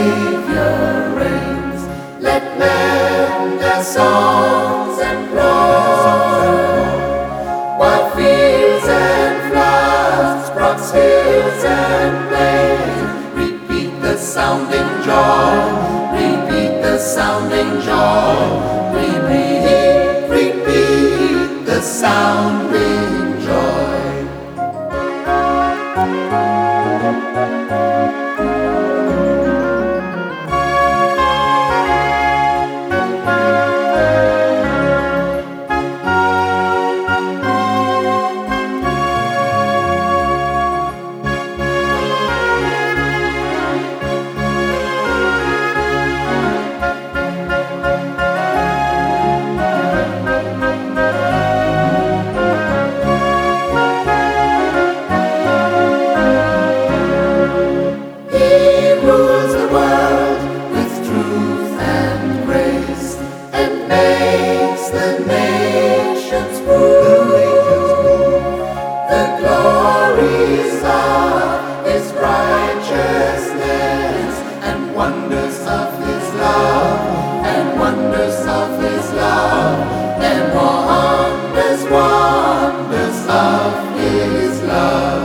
Savior reigns. Let men their songs employ, while fields and floods, brooks, hills and plains repeat the sounding joy, repeat the sounding joy, repeat the sounding joy. Makes the nations prove the glories of His righteousness and wonders of His love, and wonders of His love, and wonders of His love.